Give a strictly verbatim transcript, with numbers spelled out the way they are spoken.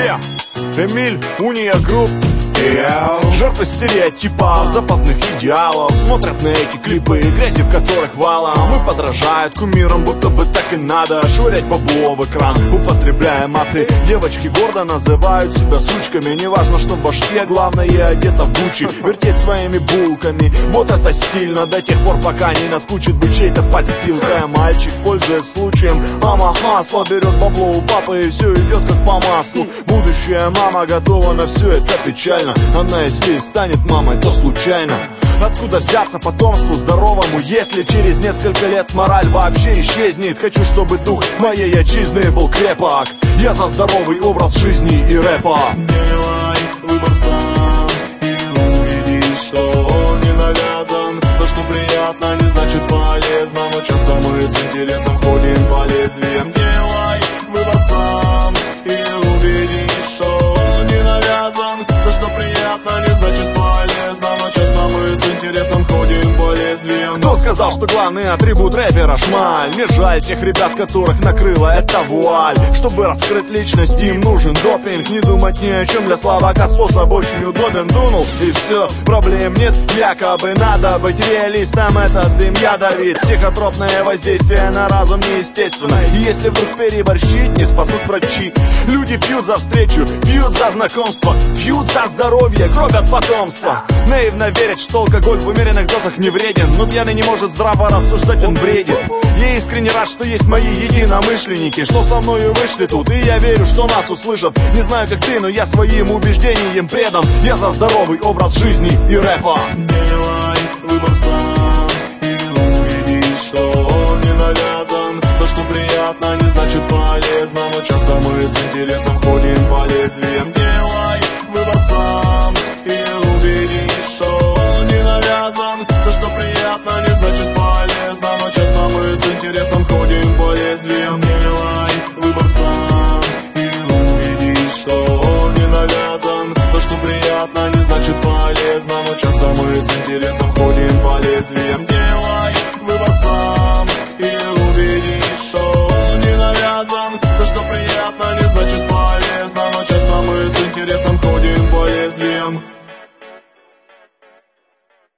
Yeah, Эмиль, Уния Групп. Yeah. Жертвы стереотипов, западных идеалов смотрят на эти клипы, грязи в которых валом. И подражают кумирам, будто бы так и надо швырять бабло в экран, употребляя маты. Девочки гордо называют себя сучками. Неважно, что в башке, главное одета в Гуччи. Вертеть своими булками, вот это стильно. До тех пор, пока не наскучит быть чьей-то подстилкой. Мальчик, пользуясь случаем, мама хасла, берет бабло у папы, и все идет как по маслу. Будущая мама готова на все это печально. Она если станет мамой, то случайно. Откуда взяться потомству здоровому, если через несколько лет мораль вообще исчезнет? Хочу, чтобы дух моей отчизны был крепок. Я за здоровый образ жизни и рэпа. Делай выбор сам и увидишь, что он не навязан. То, что приятно, не значит полезно, но часто мы с интересом ходим по лезвиям. Делай выбор сам и увидишь, что он не навязан. То, что приятно, не значит полезно, но часто мы с интересом ходим по лезвиям. Кто сказал, что главный атрибут рэпера шмаль? Мне жаль тех ребят, которых накрыла эта вуаль. Чтобы раскрыть личность, им нужен допинг. Не думать ни о чем, для словака способ очень удобен. Дунул и все, проблем нет. Якобы надо быть реалистом, этот дым ядовит. Психотропное воздействие на разум неестественно. И если вдруг переборщить, не спасут врачи. Люди пьют за встречу, пьют за знакомство, пьют за здоровье, гробят потомство. Наивно верят, что алкоголь в умеренных дозах не вреден. Но пьяный не может здраво рассуждать, он бредит. Я искренне рад, что есть мои единомышленники, что со мною вышли тут, и я верю, что нас услышат. Не знаю, как ты, но я своим убеждениям предан. Я за здоровый образ жизни и рэпа. Делай выбор сам и увидишь, что он не навязан. То, что приятно, не значит полезно, но часто мы с интересом ходим по лезвиям. Делай выбор сам и увидишь, что он не навязан. То, что приятно, не значит полезно, но часто мы с интересом ходим по лезвиям. Делай выбор сам и увидишь, что он не навязан. То, что приятно, не значит полезно, но часто мы с интересом ходим по лезвиям.